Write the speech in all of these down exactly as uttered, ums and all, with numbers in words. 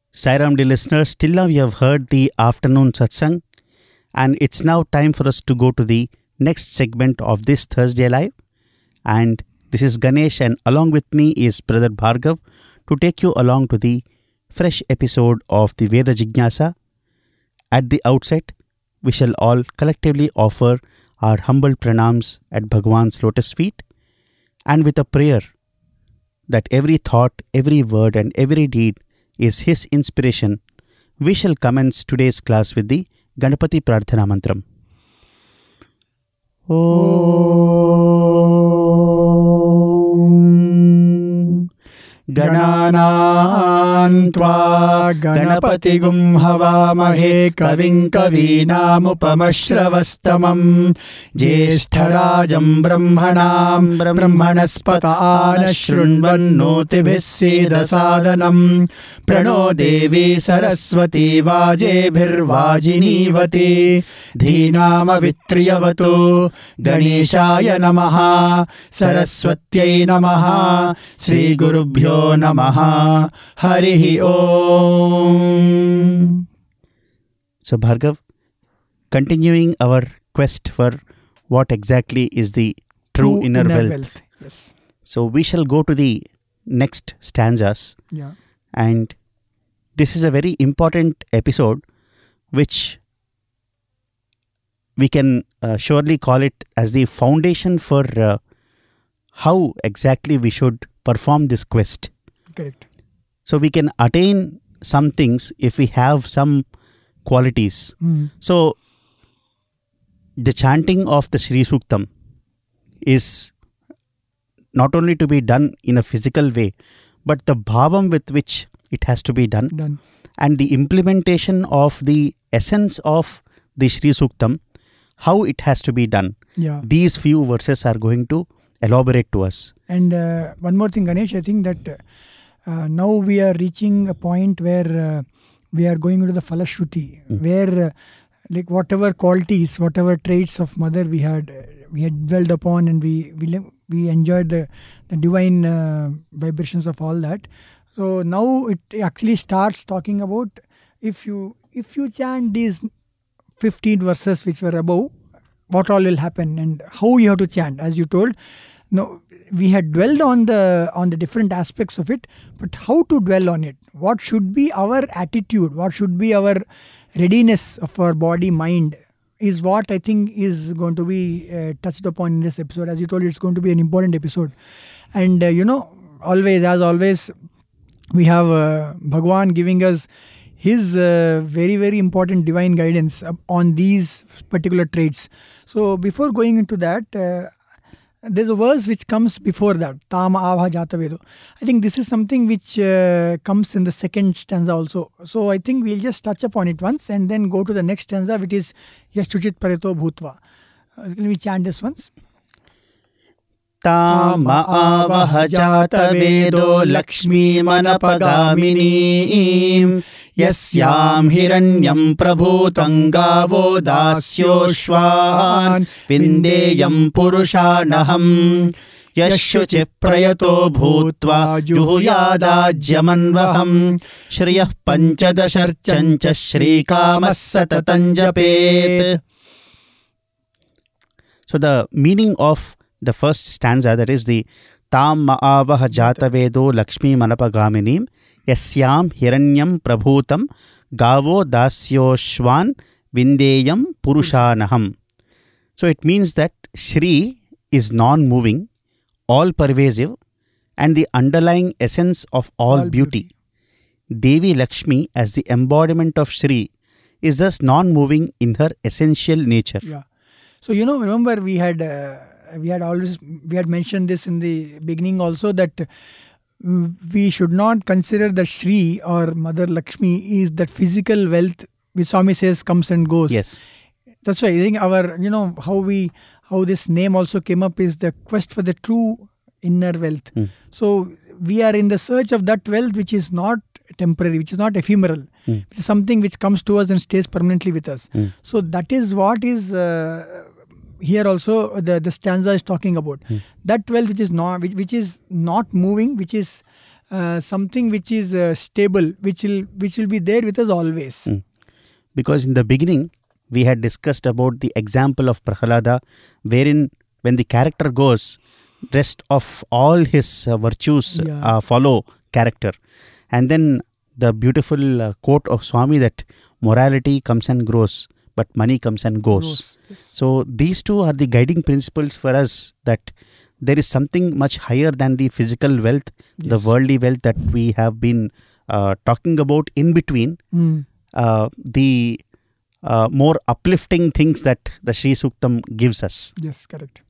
Sairam, dear listeners, till now we have heard the afternoon satsang, and it's now time for us to go to the next segment of this Thursday Live. And this is Ganesh, and along with me is Brother Bhargav to take you along to the fresh episode of the Veda Jignasa. At the outset, we shall all collectively offer our humble pranams at Bhagwan's lotus feet, and with a prayer that every thought, every word and every deed is his inspiration, we shall commence today's class with the Ganapati Prarthana Mantram. Om Gananam Tva Ganapatigum Havamahe Kavim Kavinamupamashravastamam Jyeshtarajam Brahmanam Brahmanaspata Anashrunvannotibhis Sedasadanam Prano Devi Saraswati Vajebhirvajinivati Dhinama Vitriyavato Ganeshaya Namaha Saraswatyai Namaha Sri Gurubhyo Namaha Harihi Om. So Bhargav, continuing our quest for what exactly is the true, true inner, inner wealth. wealth. Yes. So we shall go to the next stanzas. Yeah. And this is a very important episode which we can uh, surely call it as the foundation for uh, how exactly we should perform this quest. Correct. So we can attain some things if we have some qualities. Mm. So the chanting of the Sri Suktam is not only to be done in a physical way, but the bhavam with which it has to be done, Done. and the implementation of the essence of the Sri Suktam, how it has to be done. Yeah. These few verses are going to elaborate to us. And uh, one more thing, Ganesh, I think that uh, now we are reaching a point where uh, we are going into the Falashruti, Mm. where uh, like whatever qualities, whatever traits of mother we had uh, we had dwelled upon, and we we we enjoyed the, the divine uh, vibrations of all that. So now it actually starts talking about if you if you chant these fifteen verses which were above, what all will happen and how you have to chant. As you told, no, we had dwelled on the on the different aspects of it, but how to dwell on it? What should be our attitude? What should be our readiness of our body, mind? Is what I think is going to be uh, touched upon in this episode. As you told, it's going to be an important episode. And uh, you know, always, as always, we have uh, Bhagwan giving us his uh, very, very important divine guidance on these particular traits. So before going into that, uh, there's a verse which comes before that, Tama Avha Jata Vedo. I think this is something which uh, comes in the second stanza also. So I think we'll just touch upon it once and then go to the next stanza, which is Yashtuchit Pareto Bhutva. Uh, can we chant this once? Tama Avah Jata Vedo Lakshmi Manapagaminim Yasyam Hiranyam Prabhutam Gavo Dasyoshvan Vindeyam Purushanaham Yashuchip Prayato Bhutva Juhuyadajyamanvaham Shriyah Panchadasharchancha Shrikamas Satatan Japet. So the meaning of the first stanza, that is the Tam Ma'avah Jata Vedo Lakshmi Manapagaminim Yasyam Hiranyam Prabhutam Gavo Dasyoshvan Vindeyam Purushanaham. So it means that Shri is non-moving, all-pervasive, and the underlying essence of all, all beauty. beauty. Devi Lakshmi, as the embodiment of Shri, is thus non-moving in her essential nature. Yeah. So you know, remember we had uh, we had always we had mentioned this in the beginning also, that we should not consider that Shri or Mother Lakshmi is that physical wealth which Swami says comes and goes. Yes. That's why I think our, you know, how we how this name also came up is the quest for the true inner wealth. Mm. So we are in the search of that wealth which is not temporary, which is not ephemeral, mm. which is something which comes to us and stays permanently with us. Mm. So that is what is uh, here also the, the stanza is talking about. Mm. That wealth which is not which, which is not moving, which is uh, something which is uh, stable, which will which will be there with us always. Mm. Because in the beginning, we had discussed about the example of Prahalada, wherein when the character goes, rest of all his uh, virtues Yeah. uh, follow character. And then the beautiful uh, quote of Swami that morality comes and grows, but money comes and goes. Gross. Yes. So these two are the guiding principles for us, that there is something much higher than the physical wealth, the Yes. worldly wealth that we have been uh, talking about in between, Mm. uh, the uh, more uplifting things that the Sri Suktam gives us. Yes, correct.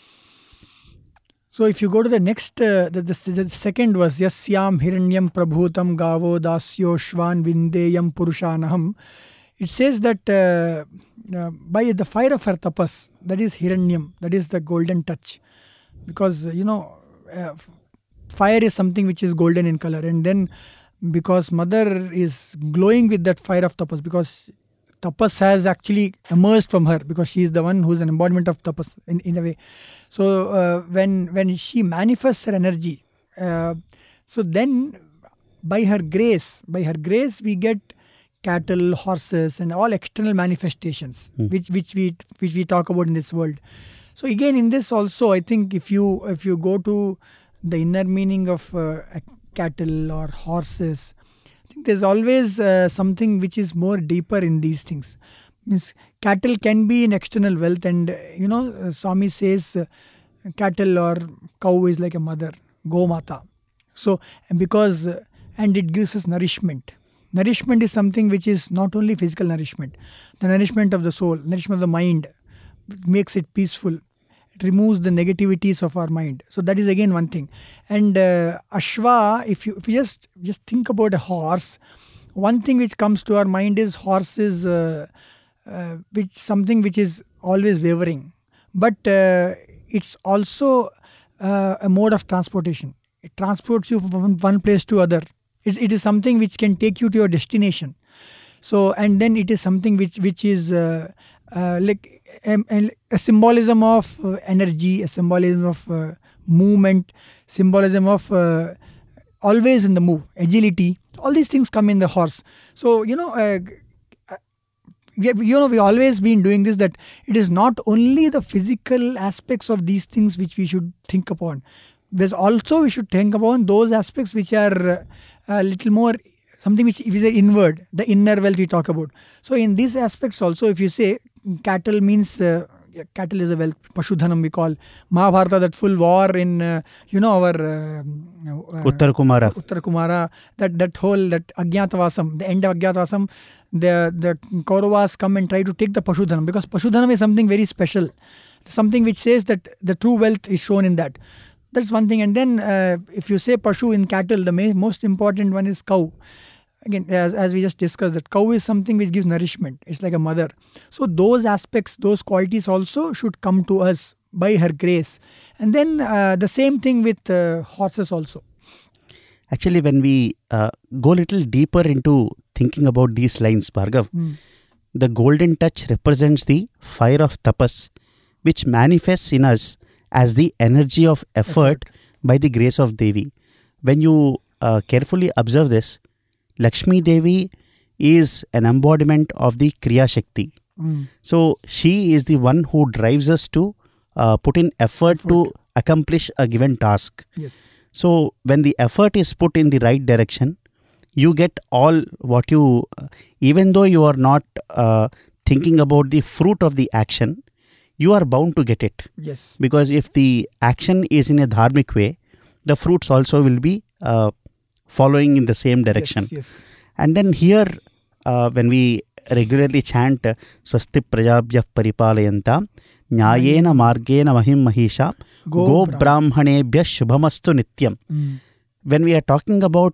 So if you go to the next, uh, the, the, the second was Yasyam Hiranyam Prabhutam Gavo Dasyo Shvan Vindeyam Purushanaham. It says that uh, uh, by the fire of her tapas, that is Hiranyam, that is the golden touch. Because, uh, you know, uh, f- fire is something which is golden in color. And then because mother is glowing with that fire of tapas, because tapas has actually emerged from her, because she is the one who is an embodiment of tapas in, in a way. So uh, when when she manifests her energy, uh, so then by her grace, by her grace we get cattle, horses, and all external manifestations, Hmm. which which we which we talk about in this world. So again, in this also, I think if you if you go to the inner meaning of uh, a cattle or horses, I think there's always uh, something which is more deeper in these things. Means cattle can be an external wealth, and uh, you know, uh, Swami says uh, cattle or cow is like a mother, Go Mata. So, and because uh, and it gives us nourishment. Nourishment is something which is not only physical nourishment, the nourishment of the soul, nourishment of the mind, makes it peaceful. It removes the negativities of our mind. So that is again one thing. And uh, Ashwa, if you if you just just think about a horse, one thing which comes to our mind is horse is uh, uh, which something which is always wavering, but uh, it's also uh, a mode of transportation. It transports you from one place to other. It, it is something which can take you to your destination. So, and then it is something which which is uh, uh, like a, a symbolism of uh, energy, a symbolism of uh, movement, symbolism of uh, always in the move, agility. All these things come in the horse. So you know, uh, we have- you know, we always been doing this. That it is not only the physical aspects of these things which we should think upon. There's also we should think upon those aspects which are uh, a little more something which if you say inward, the inner wealth we talk about. So in these aspects also, if you say cattle means uh, yeah, cattle is a wealth, Pashudhanam we call. Mahabharata, that full war in uh, you know our uh, uh, Uttar Kumara. Uttar Kumara, that that whole that Agyatavasam, the end of Agyatavasam, the the Kauravas come and try to take the Pashudhanam, because Pashudhanam is something very special, something which says that the true wealth is shown in that. That's one thing. And then uh, if you say Pashu in cattle, the ma- most important one is cow. Again, as, as we just discussed, that cow is something which gives nourishment. It's like a mother. So those aspects, those qualities also should come to us by her grace. And then uh, the same thing with uh, horses also. Actually, when we uh, go a little deeper into thinking about these lines, Bhargav, Mm. the golden touch represents the fire of tapas, which manifests in us as the energy of effort, Effort. by the grace of Devi. When you uh, carefully observe this, Lakshmi Devi is an embodiment of the Kriya Shakti. Mm. So she is the one who drives us to uh, put in effort, Effort. to accomplish a given task. Yes. So when the effort is put in the right direction, you get all what you, uh, even though you are not uh, thinking about the fruit of the action, you are bound to get it. Yes. Because if the action is in a dharmic way, the fruits also will be uh, following in the same direction. Yes. Yes. And then here, uh, when we regularly chant uh, Swasti Prajabhyah Paripalayanta Nyayena Margena Mahim Mahisha Go Brahmanebhyah Shubhamastu Nityam. Mm. When we are talking about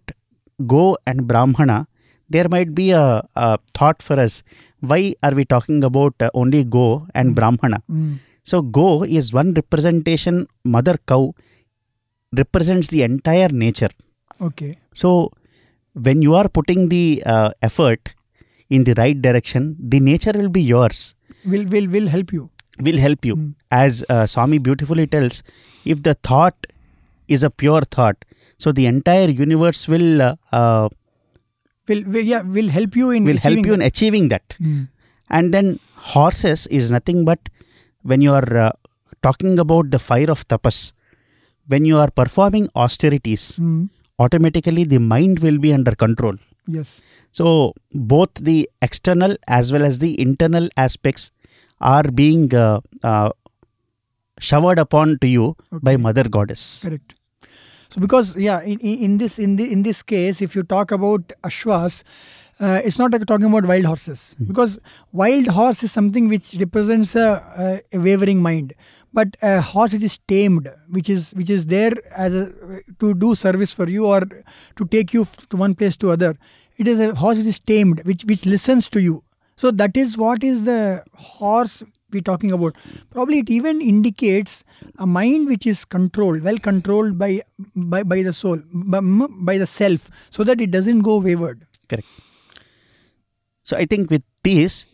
Go and Brahmana, there might be a, a thought for us. Why are we talking about uh, only Go and Mm. Brahmana? Mm. So Go is one representation. Mother cow represents the entire nature. Okay. So when you are putting the uh, effort in the right direction, the nature will be yours, Will will will help you. will help you. Mm. As uh, Swami beautifully tells, if the thought is a pure thought, So the entire universe will uh, uh, will, will yeah will help you in will help achieving you in that. achieving that. Mm. And then horses is nothing but when you are uh, talking about the fire of tapas, when you are performing austerities, Mm. automatically the mind will be under control. Yes. So both the external as well as the internal aspects are being uh, uh, showered upon to you Okay. by Mother Goddess. Correct. So because yeah, in, in in this in the in this case, if you talk about ashwas, uh, it's not like talking about wild horses, Mhm. because wild horse is something which represents a, a, a wavering mind. But a horse which is tamed, which is which is there as a, to do service for you or to take you f- to one place to other, it is a horse which is tamed, which which listens to you. So that is what is the horse we're talking about. Probably it even indicates a mind which is controlled, well controlled by by, by the soul, by, by the self, so that it doesn't go wayward. Correct. So I think with this,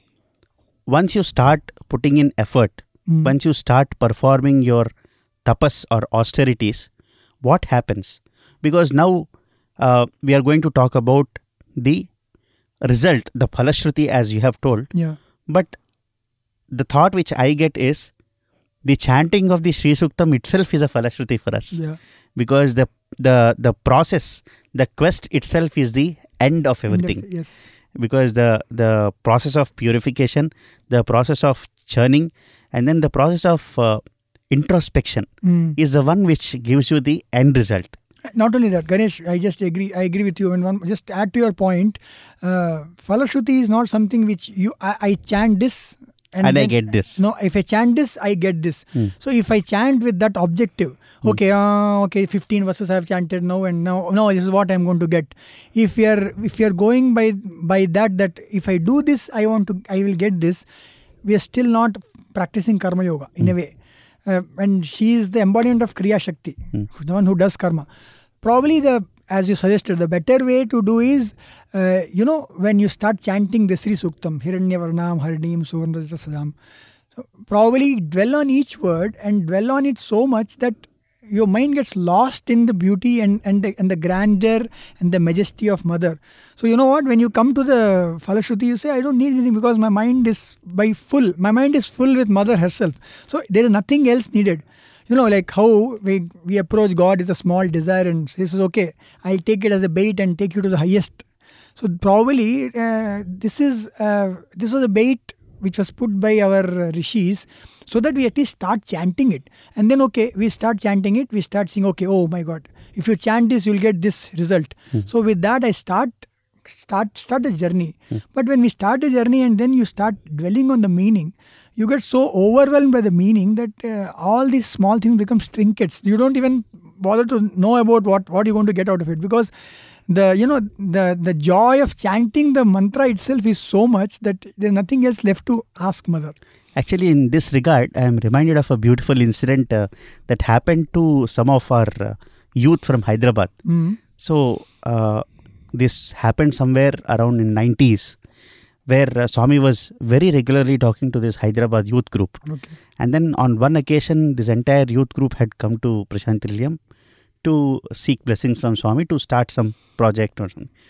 once you start putting in effort, Mm. once you start performing your tapas or austerities, what happens? Because now uh, we are going to talk about the result, the phalashruti as you have told. Yeah. But the thought which I get is the chanting of the Sri Suktam itself is a phalashruti for us. Yeah. Because the the the process, the quest itself is the end of everything. End of- yes. Because the the process of purification, the process of churning, and then the process of uh, introspection Mm. is the one which gives you the end result. Not only that, Ganesh, I just agree. I agree with you. And one, just add to your point, uh, Phalashruti is not something which you I, I chant this And, I then- get this. No, if I chant this, I get this. Hmm. So if I chant with that objective, Hmm. okay, uh, okay, fifteen verses I have chanted now, and now, no, this is what I'm going to get. If you're if you're going by by that, that if I do this, I want to, I will get this. We are still not practicing karma yoga in Hmm. a way, uh, and she is the embodiment of Kriya Shakti, Hmm. the one who does karma. Probably the, as you suggested, the better way to do is, uh, you know, when you start chanting the Sri Suktam, Hiranyavarnam, Harinim, Suvarnrajata Sadam. So probably dwell on each word and dwell on it so much that your mind gets lost in the beauty and, and, the, and the grandeur and the majesty of Mother. So you know what, when you come to the Phalashruti, you say, I don't need anything because my mind is by full. My mind is full with Mother herself. So there is nothing else needed. You know, like how we, we approach God with a small desire and he says, okay, I'll take it as a bait and take you to the highest. So probably uh, this is uh, this was a bait which was put by our uh, rishis, so that we at least start chanting it. And then, okay, we start chanting it, we start saying, okay, oh my God, if you chant this, you'll get this result. Hmm. So with that, I start start start a journey. Hmm. But when we start a journey and then you start dwelling on the meaning, you get so overwhelmed by the meaning that uh, all these small things become trinkets. You don't even bother to know about what, what you're going to get out of it, because the you know the the joy of chanting the mantra itself is so much that there's nothing else left to ask Mother. Actually, in this regard, I am reminded of a beautiful incident uh, that happened to some of our uh, youth from Hyderabad. Mm. So, uh, this happened somewhere around in nineties, where uh, Swami was very regularly talking to this Hyderabad youth group. Okay. And then on one occasion, this entire youth group had come to Prashantilyam to seek blessings from Swami to start some project or something.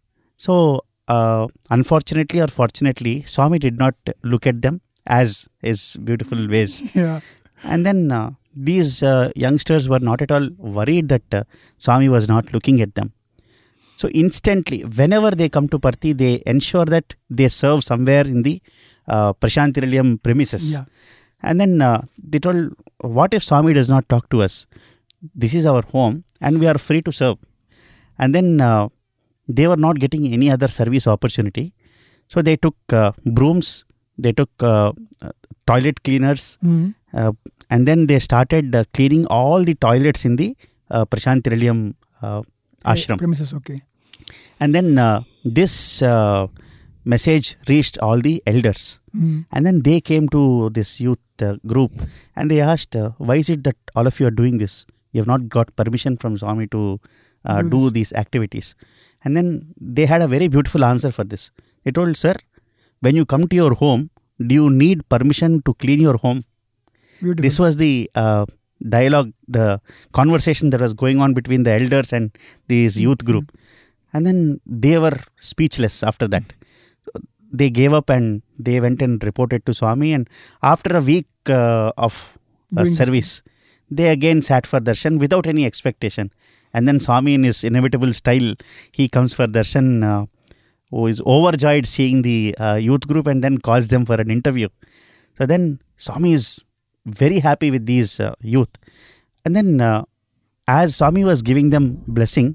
So, uh, unfortunately or fortunately, Swami did not look at them as his beautiful ways. Yeah. And then uh, these uh, youngsters were not at all worried that uh, Swami was not looking at them. So instantly, whenever they come to Parthi, they ensure that they serve somewhere in the uh, Prashantilyam premises. Yeah. And then uh, they told, what if Swami does not talk to us? This is our home and we are free to serve. And then uh, they were not getting any other service opportunity. So they took uh, brooms, they took uh, uh, toilet cleaners, Mm. uh, and then they started uh, cleaning all the toilets in the uh, Prashantilyam uh, ashram. Premises, okay. And then uh, this uh, message reached all the elders. Mm. And then they came to this youth uh, group and they asked, uh, why is it that all of you are doing this? You have not got permission from Swami to uh, Do do this. these activities. And then they had a very beautiful answer for this. They told, sir, when you come to your home, do you need permission to clean your home? Beautiful. This was the uh, dialogue, the conversation that was going on between the elders and this youth group. And then they were speechless after that. They gave up and they went and reported to Swami. And after a week uh, of uh, service, they again sat for darshan without any expectation. And then Swami, in his inevitable style, he comes for darshan, uh, who is overjoyed seeing the uh, youth group, and then calls them for an interview. So then Swami is very happy with these uh, youth. And then uh, as Swami was giving them blessing,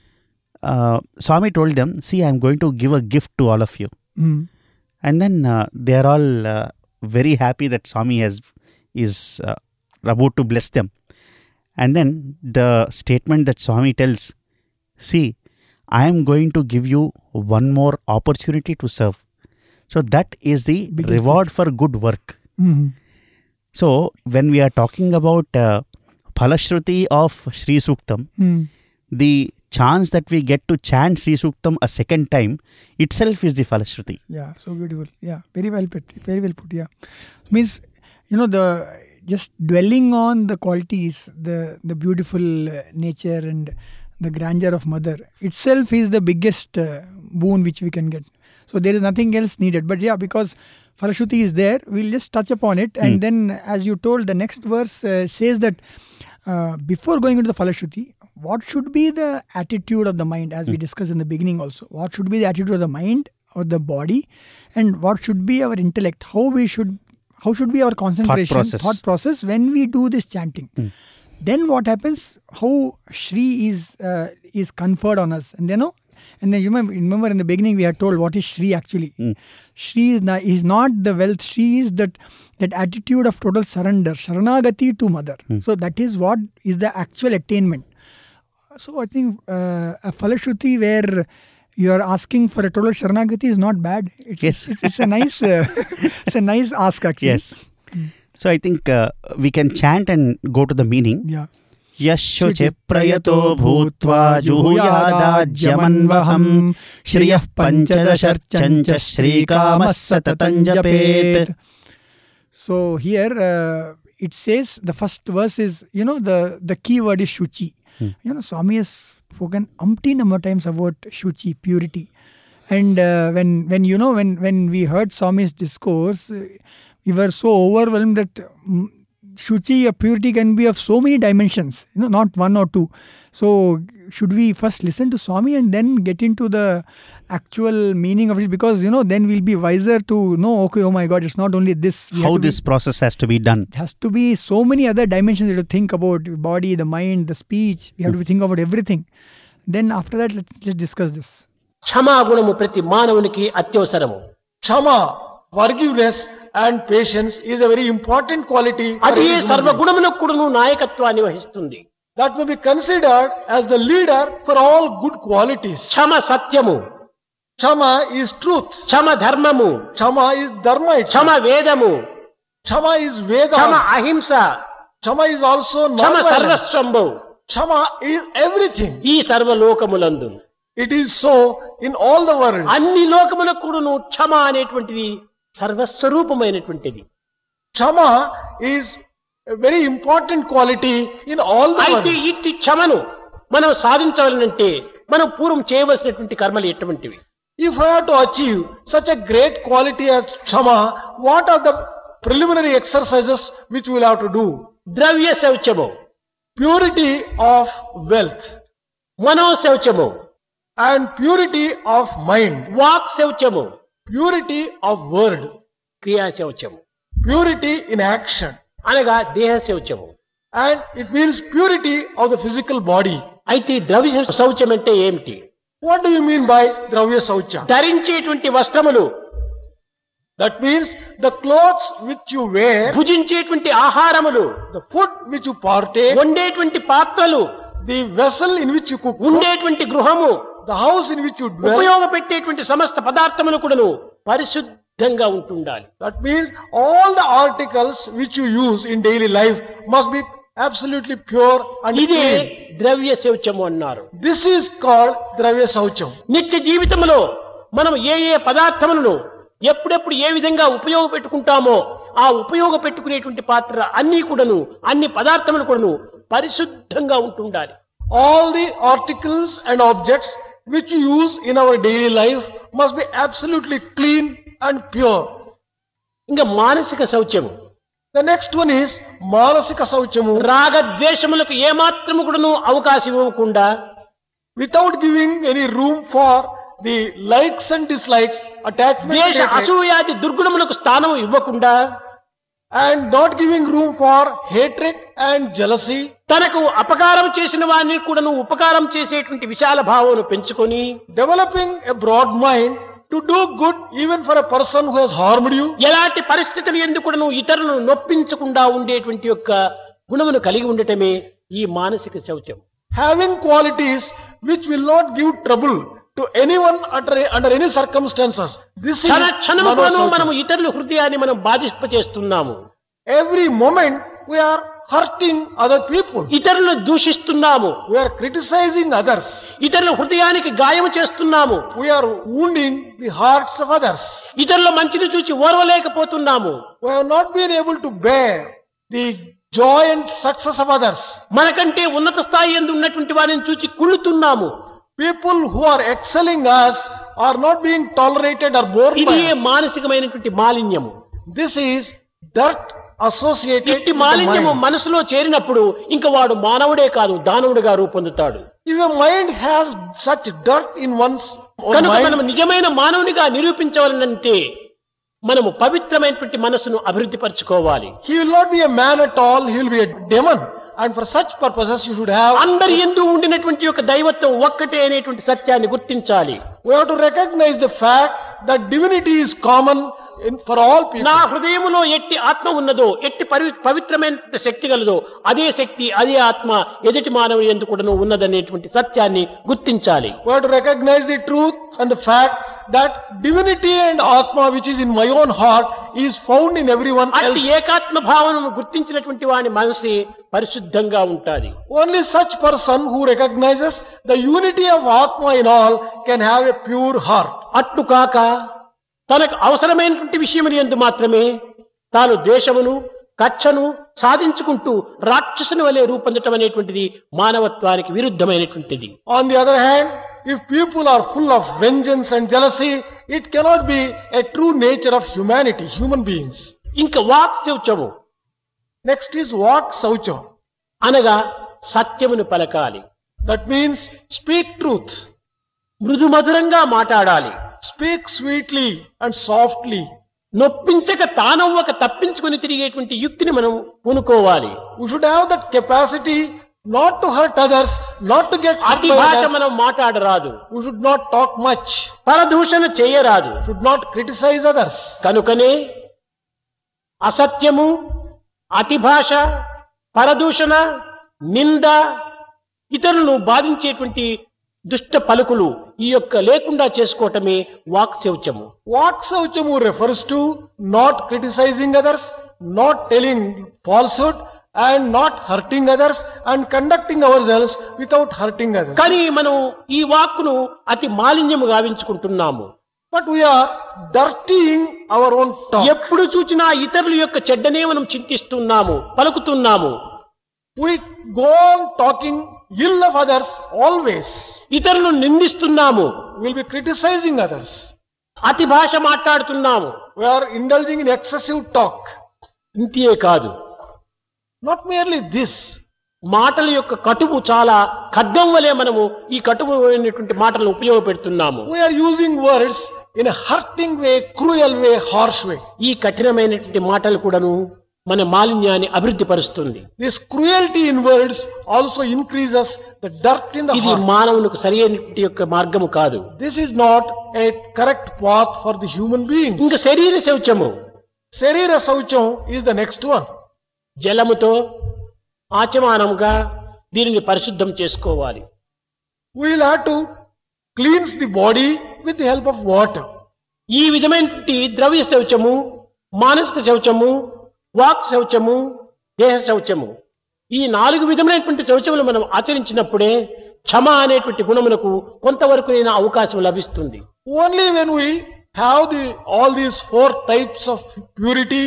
uh, Swami told them, see, I am going to give a gift to all of you. Mm. And then uh, they are all uh, very happy that Swami has is uh, about to bless them. And then the statement that Swami tells, see, I am going to give you one more opportunity to serve. So that is the Biggest reward for good work. Mm. So when we are talking about uh, Phalashruti of Sri Suktam, Mm. the chance that we get to chant Sri Suktam a second time itself is the Phalashruti. Yeah, so beautiful. Yeah, very well put. Very well put. Yeah, means, you know, the just dwelling on the qualities, the the beautiful uh, nature and the grandeur of mother itself is the biggest uh, boon which we can get. So there is nothing else needed. But yeah, because Phalashruti is there, we'll just touch upon it. And Mm. then, as you told, the next verse uh, says that uh, before going into the Phalashruti, what should be the attitude of the mind, as we discussed in the beginning also. What should be the attitude of the mind or the body, and what should be our intellect? How we should, how should be our concentration, process. thought process when we do this chanting. Mm. Then what happens? How Shri is uh, is conferred on us, and you know, and then you remember, remember in the beginning we had told what is Shri actually. Mm. Shri is not, is not the wealth. Shri is that that attitude of total surrender, Sharanagati to mother. Mm. So that is what is the actual attainment. So I think uh, a Phalashruti where you are asking for a total Sharanagati is not bad. It's, Yes. it's, it's a nice uh, it's a nice ask actually. Yes. So I think uh, we can chant and go to the meaning. Yeah. Yashuche prayato bhutva juhuyadajyamanvaham shriyah panchadasharchancha shrikamas satatanjapet. So here uh, it says, the first verse is, you know, the, the key word is Shuchi. Hmm. You know, Swami has spoken umpteen number of times about Shuchi, purity. And uh, when, when, you know, when, when we heard Swami's discourse, uh, we were so overwhelmed that mm, Shuchi, a purity can be of so many dimensions, you know, not one or two. So should we first listen to Swami and then get into the actual meaning of it? Because, you know, then we'll be wiser to know, okay, oh my God, it's not only this. We have How to this be, process has to be done. it has to be so many other dimensions we have to think about: the body, the mind, the speech. We have to think about everything. Then after that, let's, let's discuss this. క్షమా గుణము ప్రతి మానవునికి అత్యవసరము. Kshama, forgiveness and patience is a very important quality. for అది every human being. సర్వగుణములకు కూడాను నాయకత్వాన్ని వహిస్తుంది. That may be considered as the leader for all good qualities. క్షమ సత్యము, Kshama is truth. క్షమ ధర్మము, Kshama is dharma Kshama itself. వేదము, Kshama is Kshama Veda. అహింస, Kshama is also Kshama non-violence. సర్వస్వంబు. Kshama is everything. ఈ సర్వలోకములందు It is so in all the worlds. అన్ని లోకములకు కూడాను క్షమ అనేటువంటిది సర్వస్వరూపమైనటువంటిది. Kshama is a very important quality in all the అయితే worlds. ఇట్టి క్షమను మనం సాధించాలనంటే మనం పూర్వం చేయవలసినటువంటి కర్మలు ఎటువంటివి? If I have to achieve such a great quality as Kshama, what are the preliminary exercises which we will have to do? ద్రవ్య శౌచము, Purity of wealth మనో శౌచము, and purity of mind, వాక్ శౌచము, purity of word, క్రియా శౌచము, purity in action, అనగా దేహ శౌచము. and it means purity of the physical body. అయితే ద్రవ్య శౌచం అంటే ఏమిటి? What do you mean by Dravya Saucha? ధరించేటువంటి వస్త్రములు, That means the clothes which you wear, భుజించేటువంటి ఆహారములు, the food which you partake, వండేటువంటి పాత్రలు, the vessel in which you cook food, ఉండేటువంటి గృహము, the house in which you dwell. ఉపయోగపెట్టేటువంటి సమస్త పదార్థములు కూడాను పరిశుద్ధంగా ఉంటుండాలి. That means all the articles which you use in daily life must be absolutely pure and ఇదే clean. ద్రవ్య శౌచము అన్నారు. This is called Dravya Saucham. నిత్య జీవితంలో మనం ఏ ఏ పదార్థములను ఎప్పుడెప్పుడు ఏ విధంగా ఉపయోగపెట్టుకుంటామో ఆ ఉపయోగపెట్టుకునేటువంటి పాత్ర అన్ని కూడాను అన్ని పదార్థములు కూడాను పరిశుద్ధంగా ఉంటుండాలి. All the articles and objects which we use in our daily life must be absolutely clean and pure. ఇంకా మానసిక శౌచము. The next one is Manasika Sauchamu. రాగద్వేషములకు ఏమాత్రము కూడాను అవకాశం ఇవ్వకుండా, Without giving any room for the likes and dislikes, attachment ద్వేష and hatred, అసూయాది దుర్గుణములకు స్థానం ఇవ్వకుండా, and not giving room for hatred and jealousy, తనకు అపకారం చేసిన వారిని కూడాను ఉపకారం చేసేటువంటి విశాల భావమును పెంచుకొని, developing a broad mind to do good even for a person who has harmed you, ఎలాంటి పరిస్థితులు ఎందుకు కూడాను ఇతరులను నొప్పించకుండా ఉండేటువంటి యొక్క గుణమును కలిగి ఉండటమే ఈ మానసిక శౌచం. having qualities which will not give trouble to anyone under, under any circumstances. This is క్షణ క్షణము కూడాను Manasaucham. మనము ఇతరుల హృదయాన్ని మనం బాధింపచేస్తున్నాము. Every moment we are hurting other people. ఇతరులను దూషిస్తున్నాము. We are criticizing others. ఇతరుల హృదయానికి గాయం చేస్తున్నాము. We are wounding the hearts of others. ఇతరుల మంచిని చూచి ఓర్వలేకపోతున్నాము. We have not been able to bear the joy and success of others. మనకంటే ఉన్నత స్థాయి యందు ఉన్నటువంటి వారిని చూచి కుళ్ళుతున్నాము. People who are excelling us are not being tolerated or borne ఇది by us. మానసికమైనటువంటి మాలిన్యము. This is dirt associated ఇట్టి with the మాలిన్యము mind. మనసులో చేరినప్పుడు ఇంకా వాడు మానవుడే కాదు దానవుడిగా రూపొందుతాడు. If a mind has such dirt in one's own కనుక mind, మనం నిజమైన మానవునిగా నిరూపించవాలంటే మనము పవిత్రమైనటువంటి మనసును అభివృద్ధి పరచుకోవాలి. he will not be a man at all, he will be a demon. And for such purposes you should have, అందరి యందు ఉండినటువంటి యొక్క దైవత్వం ఒక్కటే అనేటువంటి సత్యాన్ని గుర్తించాలి. we have to recognize the fact that divinity is common in, for all people. నా హృదయములో ఎట్టి ఆత్మ ఉన్నదో ఎట్టి పవి- పవిత్రమైన శక్తి గలదో అదే శక్తి అదే ఆత్మ ఎదుటి మానవుని యందు కూడాను ఉన్నదనేటువంటి సత్యాన్ని గుర్తించాలి. We have to recognize the truth and the fact that divinity and Atma which is in my own heart is found in everyone అట్టి else. ఏకాత్మ భావనను గుర్తించినటువంటి వాని మనసు పరిశుద్ధంగా ఉంటాది. Only such person who recognizes the unity of Atma in all can have a pure heart. అట్లు కాక తనకు అవసరమైనటువంటి విషయములు యందు మాత్రమే తాను ద్వేషమును కక్షను సాధించుకుంటూ రాక్షసుని వలె రూపొందటం అనేటువంటిది మానవత్వానికి విరుద్ధమైనటువంటిది. On the other hand, if people are full of vengeance and jealousy, it cannot be a true nature of humanity, human beings. ఇంకా వాక్ శౌచము Next is Vak Saucham. అనగా సత్యమును పలకాలి. That means speak truth, మృదు మధురంగా మాట్లాడాలి. speak sweetly and softly. నొప్పించక తానవ్వక తప్పించుకొని తిరిగేటువంటి యుక్తిని మనం పూనుకోవాలి. We should have that capacity not to hurt others, not to get hurt అతి by భాష others. మనం మాట్లాడరాదు. We should not talk much, పరదూషణ చేయరాదు. should not criticize others. కనుకనే అసత్యము అతి భాష పరదూషణ నింద ఇతరులను బాధించేటువంటి దుష్ట పలుకులు ఈ యొక్క లేకుండా చేసుకోవటమే వాక్శౌచము. Vak Sauchamu refers to not criticizing others, not telling falsehood, and not hurting others, and conducting ourselves without hurting others. కానీ మనం ఈ వాక్కును అతి మాలిన్యము గావించుకుంటున్నాము. But we are dirtying our own talk. ఎప్పుడు చూచినా ఇతరుల యొక్క చెడ్డనే మనం చింతిస్తున్నాము పలుకుతున్నాము. We go on talking ill of others always. ఇతరులను నిందిస్తున్నాము. We will be criticizing others. అతి భాష మాట్లాడుతున్నాము. We are indulging in excessive talk. ఇంతే కాదు, Not merely this, మాటల యొక్క కటువు చాలా ఖడ్గం వలె మనము ఈ కటువు అయినటువంటి మాటలను ఉపయోగపెడుతున్నాము. we are using words in a hurting way, cruel way, harsh way. ఈ కఠినమైనటువంటి మాటలు కూడాను మన మాలిన్యాన్ని అభివృద్ధి పరుస్తుంది. This cruelty in words also increases the dirt in the ఇది heart. మానవునికి సరి అయినటువంటి యొక్క మార్గము కాదు. This is not a correct path for the human beings. ఇంకా శరీర శౌచము Sarira Saucham is the next one. జలముతో ఆచమానముగా దీనిని పరిశుద్ధం చేసుకోవాలి. We will have to cleanse the body with the help of water. ఈ విధమైనటువంటి ద్రవ్య శౌచము మానసిక శౌచము వాక్ శౌచము దేహ శౌచము ఈ నాలుగు విధమైనటువంటి శౌచములు మనం ఆచరించినప్పుడే క్షమ అనేటువంటి గుణములకు కొంతవరకు అవకాశం లభిస్తుంది. Only when we have the all these four types of purity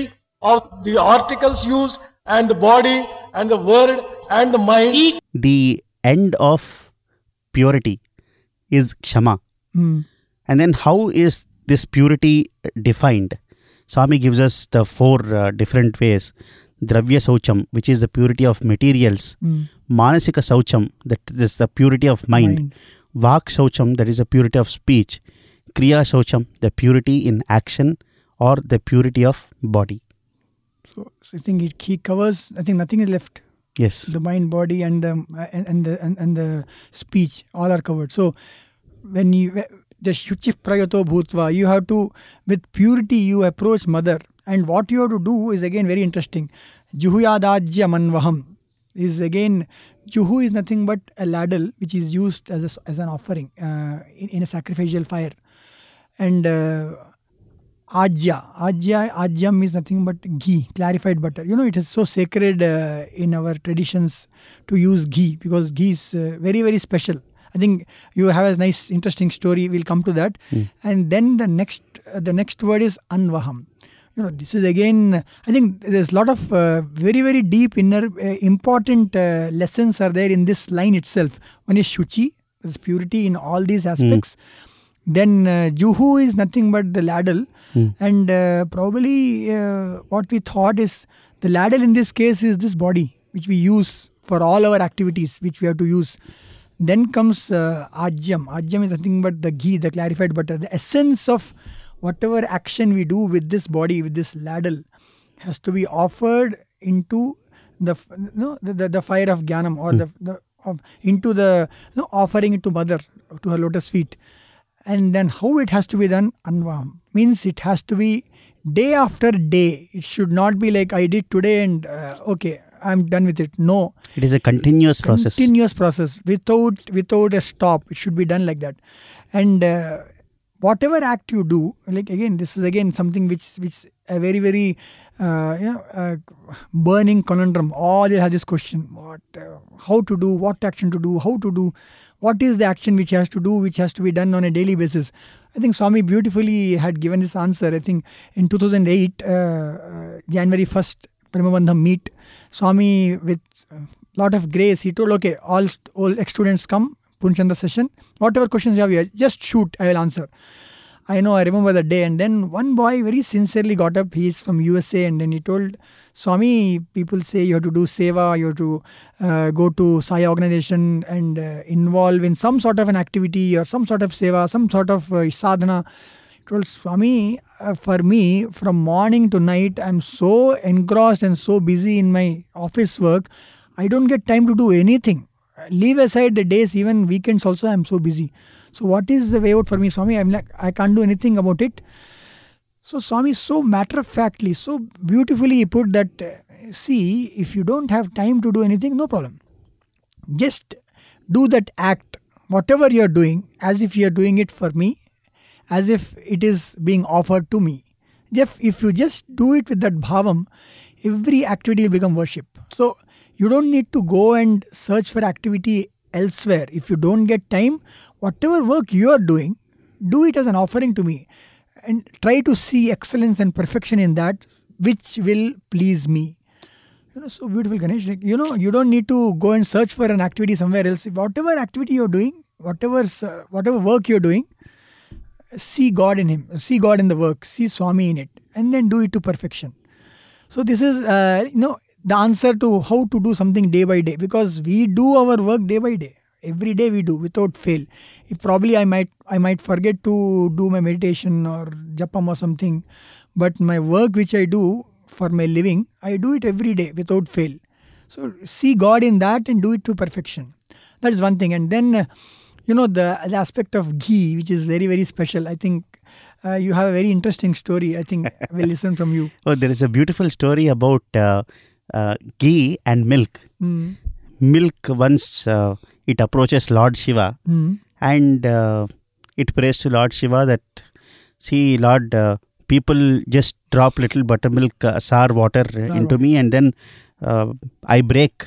of the articles used and the body and the word and the mind. ఈ The end of purity is kshama. Mm. And then how is this purity defined? Swami gives us the four uh, different ways. Dravya Saucham, which is the purity of materials. Mm. Manasika Saucham, that is the purity of mind. Mind. Vak Saucham, that is the purity of speech. Kriya Saucham, the purity in action or the purity of body. So, so I think it, he covers. I think nothing is left. Yes. The mind, body, and the and, and the and, and the speech all are covered. So when you the shuchi prayato bhutva, you have to, with purity you approach mother, and what you have to do is again very interesting. Juhuyadajya manvaham is again, juhu is nothing but a ladle which is used as a, as an offering uh, in, in a sacrificial fire, and uh, Ajya. Ajya, Ajya means nothing but ghee, clarified butter. You know, it is so sacred uh, in our traditions to use ghee, because ghee is uh, very, very special. I think you have a nice, interesting story. We'll come to that. Mm. And then the next, uh, the next word is anvaham. You know, this is again, I think there's a lot of uh, very, very deep inner, uh, important uh, lessons are there in this line itself. One is shuchi, there's purity in all these aspects. Mm. Then uh, juhu is nothing but the ladle. Mm. And uh, probably uh, what we thought is the ladle in this case is this body, which we use for all our activities, which we have to use. Then comes uh, ajyam. Ajyam is nothing but the ghee, the clarified butter. The essence of whatever action we do with this body, with this ladle, has to be offered into the no the, the, the fire of jnanam, or mm. the, the of, into the no, offering it to mother, to her lotus feet. And then how it has to be done, anvam, means it has to be day after day. It should not be like I did today and uh, okay, I'm done with it. No. It is a continuous process. Continuous process without without a stop. It should be done like that. And uh, whatever act you do, like again, this is again something which which a very very uh, you know uh, burning conundrum. All they have this question: what, uh, how to do, what action to do, how to do. What is the action which has to do, which has to be done on a daily basis? I think Swami beautifully had given this answer. I think in two thousand eight, uh, uh, January first, Premabandham meet, Swami with a lot of grace, he told, okay, all, all ex-students come, Punchanda session. Whatever questions you have here, just shoot, I will answer. I know, I remember the day. And then one boy very sincerely got up. He is from U S A, and then he told, Swami, people say you have to do seva, you have to uh, go to Saya organization and uh, involve in some sort of an activity or some sort of seva, some sort of uh, sadhana. He told, Swami, uh, for me, from morning to night, I'm so engrossed and so busy in my office work, I don't get time to do anything. Leave aside the days, even weekends also, I'm so busy. So what is the way out for me, Swami? I'm like, I can't do anything about it. So Swami so matter-of-factly, so beautifully he put that, uh, see, if you don't have time to do anything, no problem. Just do that act, whatever you're doing, as if you're doing it for me, as if it is being offered to me. If, if you just do it with that bhavam, every activity will become worship. So you don't need to go and search for activity elsewhere. If you don't get time, whatever work you are doing, do it as an offering to me. And try to see excellence and perfection in that, which will please me. You know, so beautiful, Ganesh. You know, you don't need to go and search for an activity somewhere else. Whatever activity you're doing, whatever uh, whatever work you're doing, see God in him. See God in the work. See Swami in it. And then do it to perfection. So this is, uh, you know, the answer to how to do something day by day. Because we do our work day by day. Every day we do without fail. If probably I might I might forget to do my meditation or japam or something, but my work which I do for my living, I do it every day without fail. So see God in that and do it to perfection. That is one thing. And then uh, you know the, the aspect of ghee, which is very very special. I think uh, you have a very interesting story. I think we'll listen from you. Oh, there is a beautiful story about uh, uh, ghee and milk. Mm. Milk once. Uh, It approaches Lord Shiva mm. and uh, it prays to Lord Shiva that, see, Lord, uh, people just drop little buttermilk, uh, sour water sour into water. me, and then uh, I break.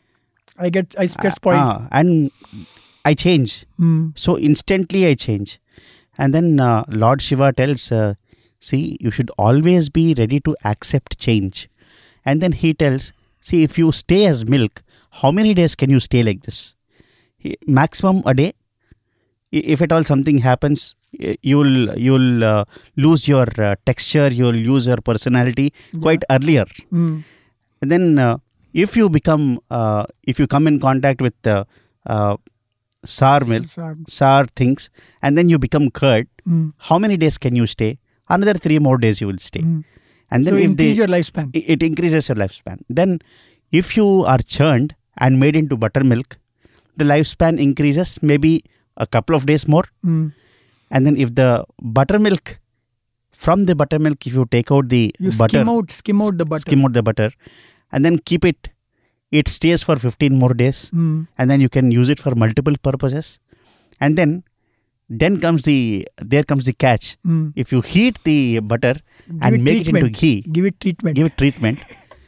I get I get spoiled. Uh, and I change. Mm. So instantly I change. And then uh, Lord Shiva tells, uh, see, you should always be ready to accept change. And then he tells, see, if you stay as milk, how many days can you stay like this? He- Maximum a day. I- If at all something happens, y- you'll you'll uh, lose your uh, texture, you'll lose your personality quite earlier. Mm. And then uh, if you become, uh, if you come in contact with uh, uh, sour milk, So, sour things, and then you become curd, mm. how many days can you stay? Another three more days you will stay. Mm. And then So if increase they, your lifespan. it it increases your lifespan. Then if you are churned and made into buttermilk, the lifespan increases maybe a couple of days more. Mm. And then if the buttermilk, from the buttermilk, if you take out the You butter, skim out, skim out the butter. skim out the butter, and then keep it, it stays for fifteen more days. Mm. And then you can use it for multiple purposes. And then, then comes the, there comes the catch. Mm. If you heat the butter Give and it make it into treatment. ghee, Give it treatment. give it treatment,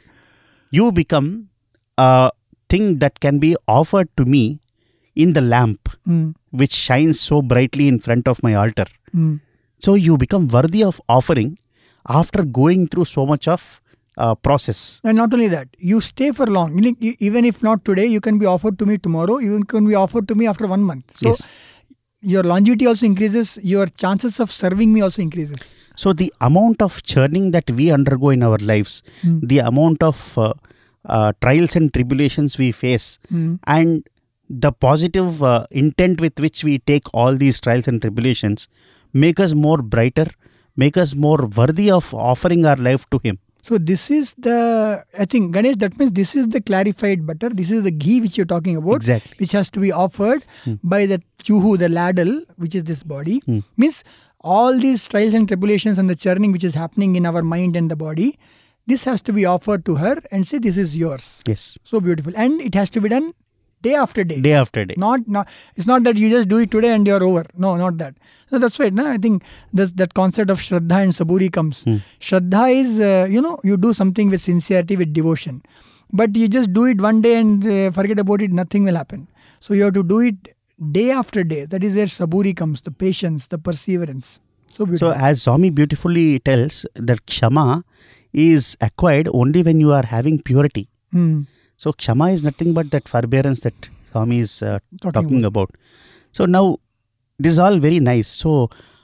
you become a thing that can be offered to me in the lamp Mm. which shines so brightly in front of my altar. Mm. So you become worthy of offering after going through so much of uh, process. And not only that, you stay for long. You know, e- Even if not today, you can be offered to me tomorrow. You can be offered to me after one month. So Yes. your longevity also increases. Your chances of serving me also increases. So the amount of churning that we undergo in our lives, Mm. the amount of uh, uh, trials and tribulations we face, Mm. and the positive uh, intent with which we take all these trials and tribulations make us more brighter, make us more worthy of offering our life to Him. So this is the, I think, Ganesh, that means this is the clarified butter. This is the ghee which you're talking about. Exactly. Which has to be offered Hmm. by the chuhu, the ladle, which is this body. Hmm. Means all these trials and tribulations and the churning which is happening in our mind and the body, this has to be offered to her and say, this is yours. Yes. So beautiful. And it has to be done day after day. Day after day. Not, not, it's not that you just do it today and you're over. No, not that. So that's right. No? I think this, that concept of Shraddha and Saburi comes. Hmm. Shraddha is, uh, you know, you do something with sincerity, with devotion. But you just do it one day and uh, forget about it, nothing will happen. So you have to do it day after day. That is where Saburi comes, the patience, the perseverance. So beautiful. So as Swami beautifully tells, that Kshama is acquired only when you are having purity. Hmm. So Kshama is nothing but that forbearance that Swami is uh, Talking talking about. So now, this is all very nice. So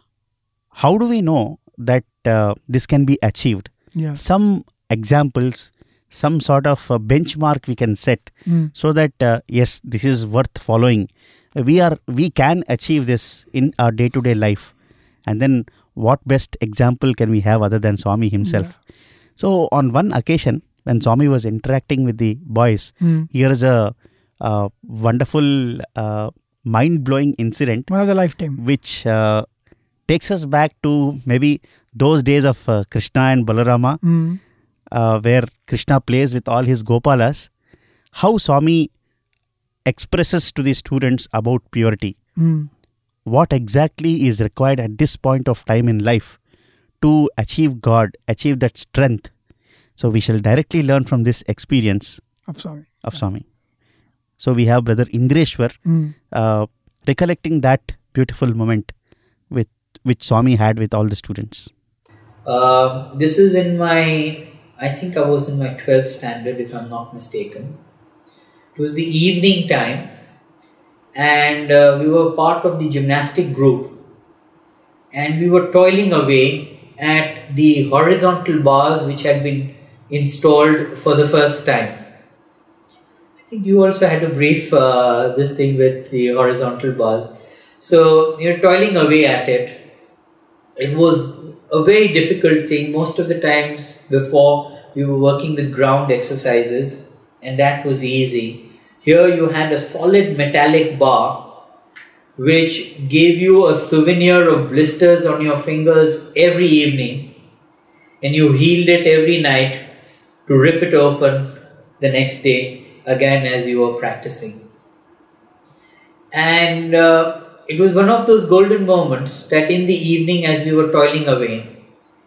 how do we know that uh, this can be achieved? Yeah. Some examples, some sort of uh, benchmark we can set, Hmm. so that uh, yes, this is worth following. We are we can achieve this in our day-to-day life. And then what best example can we have other than Swami himself? So on one occasion, when Swami was interacting with the boys, Hmm. here is a, uh wonderful, uh, mind-blowing incident One of the lifetime. which uh, takes us back to maybe those days of uh, Krishna and Balarama, Hmm. uh, where Krishna plays with all his Gopalas. How Swami expresses to the students about purity. Hmm. What exactly is required at this point of time in life to achieve God, achieve that strength. So we shall directly learn from this experience Of Swami. of Swami. So we have Brother Indreshwar Hmm. uh, recollecting that beautiful moment with which Swami had with all the students. Uh, this is in my, I think I was in my twelfth standard, if I'm not mistaken. It was the evening time, and uh, we were part of the gymnastic group, and we were toiling away at the horizontal bars which had been installed for the first time. I think you also had to brief uh, this thing with the horizontal bars. So you're toiling away at it. It was a very difficult thing. Most of the times before, we were working with ground exercises, and that was easy. Here you had a solid metallic bar which gave you a souvenir of blisters on your fingers every evening, and you healed it every night to rip it open the next day again as you were practicing. And uh, it was one of those golden moments that in the evening, as we were toiling away,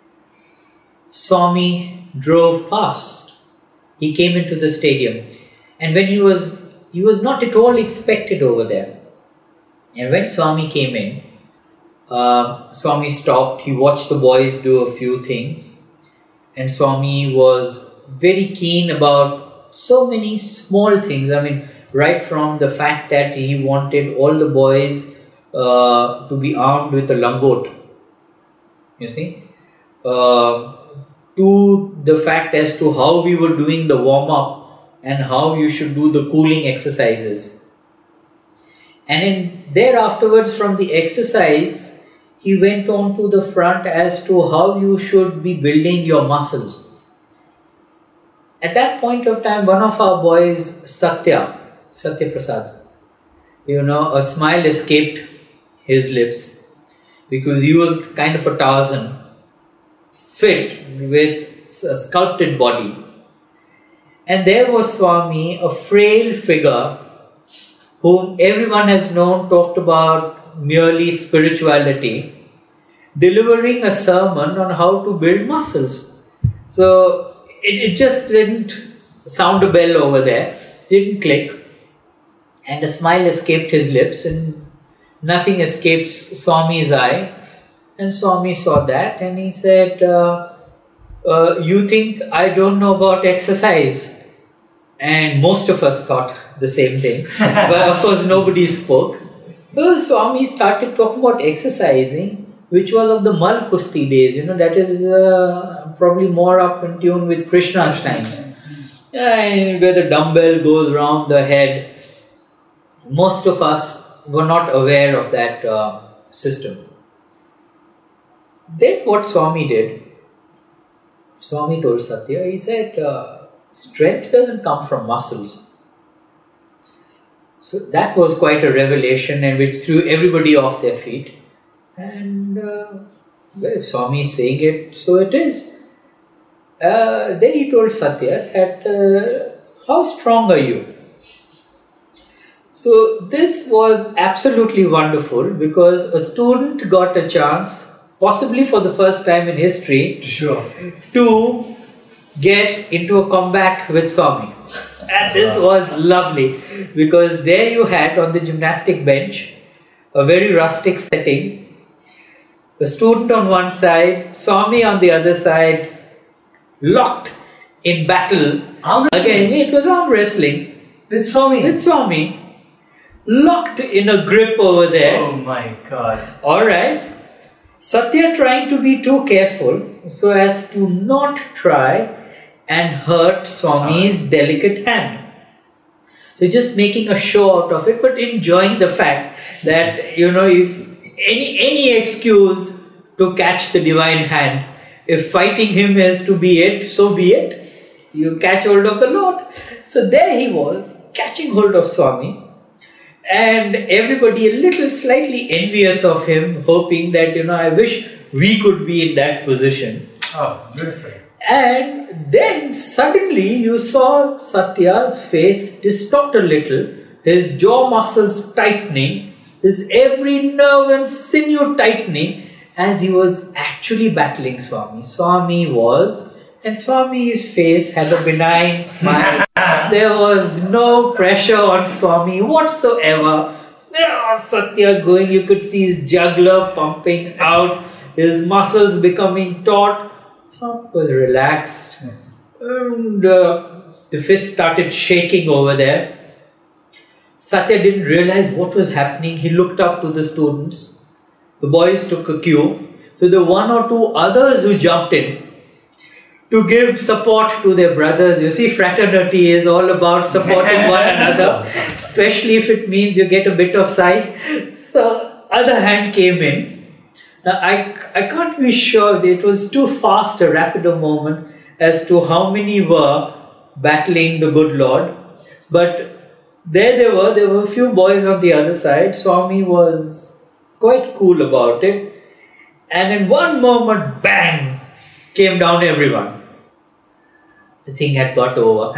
Swami drove past. He came into the stadium, and when he was he was not at all expected over there. And when Swami came in, uh, Swami stopped. He watched the boys do a few things, and Swami was very keen about so many small things. I mean, right from the fact that he wanted all the boys uh, to be armed with a langot, you see, uh, to the fact as to how we were doing the warm-up and how you should do the cooling exercises. And then there afterwards, from the exercise, he went on to the front as to how you should be building your muscles. At that point of time, one of our boys, Satya, Satya Prasad, you know, a smile escaped his lips because he was kind of a Tarzan, fit with a sculpted body. And there was Swami, a frail figure whom everyone has known, talked about merely spirituality, delivering a sermon on how to build muscles. So it, it just didn't sound a bell over there, didn't click, and a smile escaped his lips and nothing escapes Swami's eye. And Swami saw that and he said, uh, uh, you think I don't know about exercise? And most of us thought the same thing, but of course nobody spoke. So Swami started talking about exercising, which was of the Mal Kusti days, you know, that is uh, probably more up in tune with Krishna's times, and where the dumbbell goes round the head. Most of us were not aware of that uh, system. Then what Swami did, Swami told Satya, he said, uh, strength doesn't come from muscles. So that was quite a revelation, and which threw everybody off their feet. And uh, well, if Swami is saying it, so it is. Uh, then he told Satya that, uh, how strong are you? So this was absolutely wonderful because a student got a chance, possibly for the first time in history, Sure. to get into a combat with Swami. And this was lovely because there you had on the gymnastic bench a very rustic setting, a student on one side, Swami on the other side, locked in battle. Arm Again, it was arm wrestling with Swami. with Swami, locked in a grip over there. Oh my God. Alright. Satya trying to be too careful so as to not try and hurt Swami's delicate hand. So just making a show out of it, but enjoying the fact that, you know, if any any excuse to catch the divine hand, if fighting him is to be it, so be it. You catch hold of the Lord. So there he was, catching hold of Swami, and everybody a little slightly envious of him, hoping that, you know, I wish we could be in that position. Oh, beautiful. And then suddenly you saw Satya's face distort a little, his jaw muscles tightening, his every nerve and sinew tightening as he was actually battling Swami. Swami was, and Swami's face had a benign smile. There was no pressure on Swami whatsoever. There was Satya going, you could see his jugular pumping out, his muscles becoming taut. Swami was relaxed, and uh, the fist started shaking over there. Satya didn't realize what was happening. He looked up to the students. The boys took a cue. So the one or two others who jumped in to give support to their brothers. You see, fraternity is all about supporting one another, especially if it means you get a bit of sight. So other hand came in. Now, I, I can't be sure that it was too fast a rapido moment as to how many were battling the good Lord. But there they were, there were a few boys on the other side. Swami was quite cool about it. And in one moment, bang, came down everyone. The thing had got over.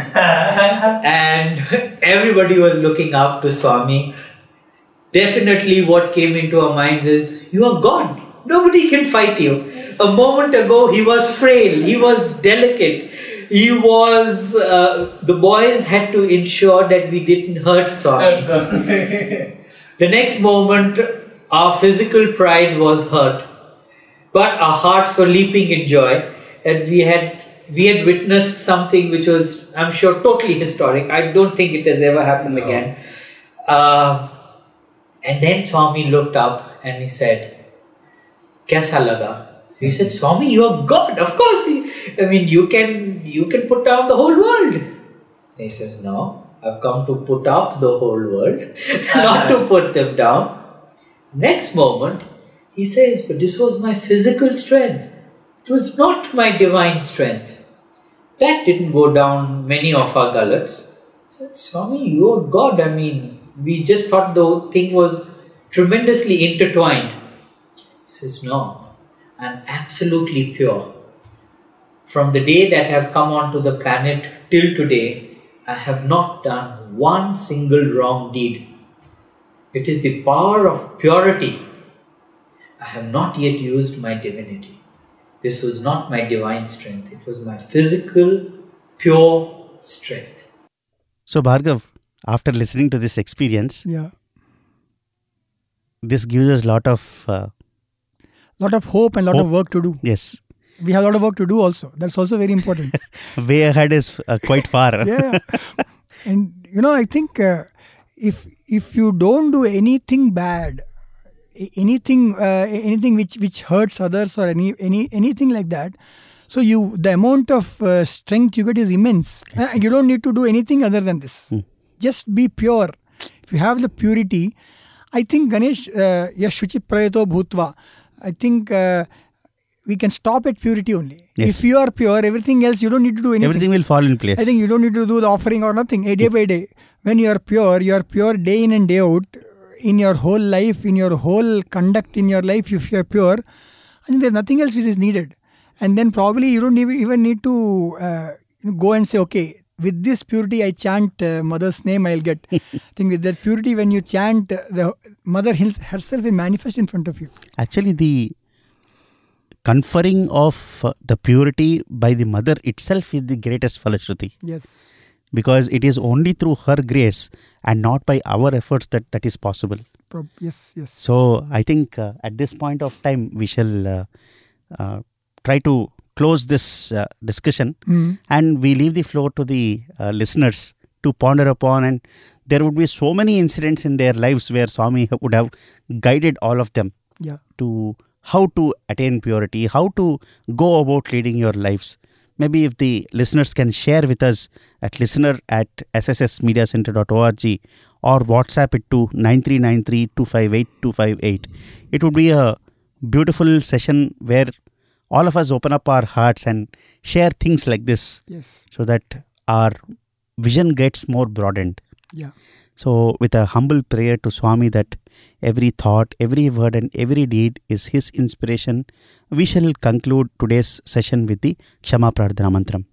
And everybody was looking up to Swami. Definitely what came into our minds is, you are God. Nobody can fight you. A moment ago, he was frail, he was delicate, he was, uh, the boys had to ensure that we didn't hurt Swami. The next moment, our physical pride was hurt, but our hearts were leaping in joy, and we had we had witnessed something which was, I'm sure, totally historic. I don't think it has ever happened No. again. Uh, and then Swami looked up and he said, "Kaisa laga?" He said, "Swami, you are God. Of course, I mean, you can you can put down the whole world." He says, "No, I've come to put up the whole world, not to put them down." Next moment, he says, "But this was my physical strength. It was not my divine strength. That didn't go down many of our gullets." I said, "Swami, you are God. I mean, we just thought the thing was tremendously intertwined." He says, "No, I'm absolutely pure. From the day that I've come onto the planet till today, I have not done one single wrong deed. It is the power of purity. I have not yet used my divinity. This was not my divine strength. It was my physical, pure strength." So, Bhargav, after listening to this experience, Yeah. this gives us a lot of, uh, Lot of hope and lot Hope. of work to do. yes, We have a lot of work to do also. That's also very important. way ahead is uh, quite far. Yeah. And you know, I think uh, if if you don't do anything bad, a- anything uh, anything which which hurts others or any any anything like that, so you the amount of uh, strength you get is immense. Uh, you don't need to do anything other than this. Hmm. Just be pure. If you have the purity, I think Ganesh, uh, yes, Shuchi Prayato Bhutva. I think uh, we can stop at purity only. Yes. If you are pure, everything else you don't need to do anything. Everything will fall in place. I think you don't need to do the offering or nothing. A day by day. When you are pure, you are pure day in and day out. In your whole life, in your whole conduct in your life, if you are pure, I think there's nothing else which is needed. And then probably you don't even even need to uh, go and say, okay, with this purity I chant uh, mother's name, I'll get. I think with that purity, when you chant, uh, the mother his- herself will manifest in front of you. Actually, the conferring of uh, the purity by the mother itself is the greatest Falashruti, Yes. because it is only through her grace and not by our efforts that that is possible. Prob- yes, yes. So I think uh, at this point of time we shall uh, uh, try to close this uh, discussion, Mm. and we leave the floor to the uh, listeners to ponder upon. And there would be so many incidents in their lives where Swami would have guided all of them Yeah. to how to attain purity, how to go about leading your lives. Maybe if the listeners can share with us at listener at s s s media center dot org or WhatsApp it to nine three nine three two five eight two five eight. It would be a beautiful session where all of us open up our hearts and share things like this Yes. so that our vision gets more broadened. Yeah. So, with a humble prayer to Swami that every thought, every word, and every deed is his inspiration, we shall conclude today's session with the Kshama Prarthana Mantram.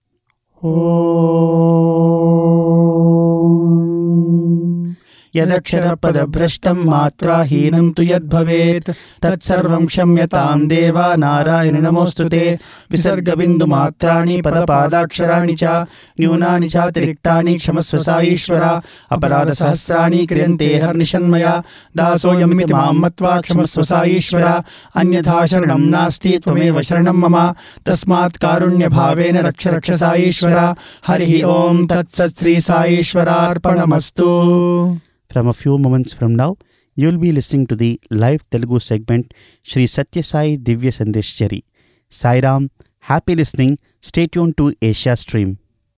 Om. यदक्षरपदभ्रष्टं मात्राहीनं तु यद्भवेत् तत्सर्वं क्षम्यतां देवा नारायण नमोऽस्तु ते विसर्गबिन्दुमात्राणि पदपादाक्षराणि च न्यूनानि चातिरिक्तानि क्षमस्व साईश्वरा अपराधसहस्राणि क्रियन्ते हर्निशन्मया दासोऽयमिति मां मत्वा क्षमस्व साईश्वरा अन्यथा शरणं नास्ति त्वमेव शरणं मम तस्मात् कारुण्यभावेन रक्ष रक्ष साईश्वरा हरिः ओं तत्सत् Shri साईश्वरार्पणमस्तु. From a few moments from now, you will be listening to the live Telugu segment Shri Satya Sai Divya Sandesh Jari. Sai Ram, happy listening. Stay tuned to Asia Stream.